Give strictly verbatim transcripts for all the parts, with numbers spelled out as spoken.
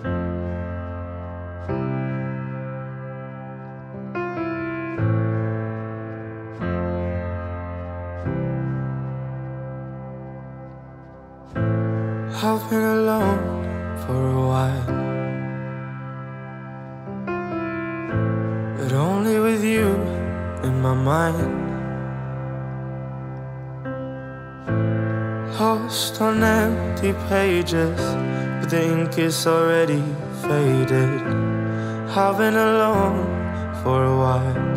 I've been alone for a while, but only with you in my mind. Lost on empty pages, but the ink is already faded. I've been alone for a while.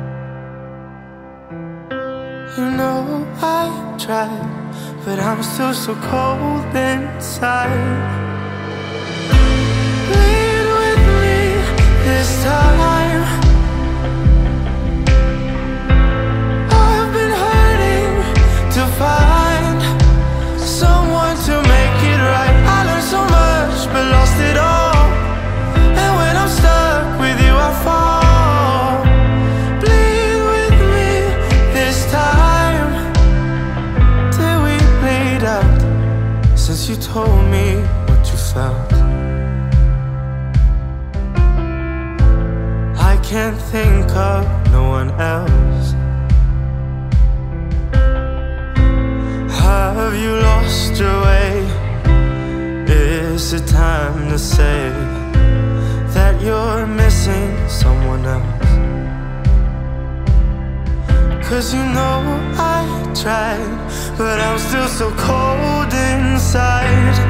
You know I tried, but I'm still so cold inside. Bleed with me this time. I've been hurting to find someone to make it right. I learned so much but lost it all, and when I'm stuck with you I fall. Bleed with me this time, till we played out, since you told me what you felt. I can't think of no one else. Have you lost your way? Is it time to say that you're missing someone else? 'Cause you know I tried, but I'm still so cold inside.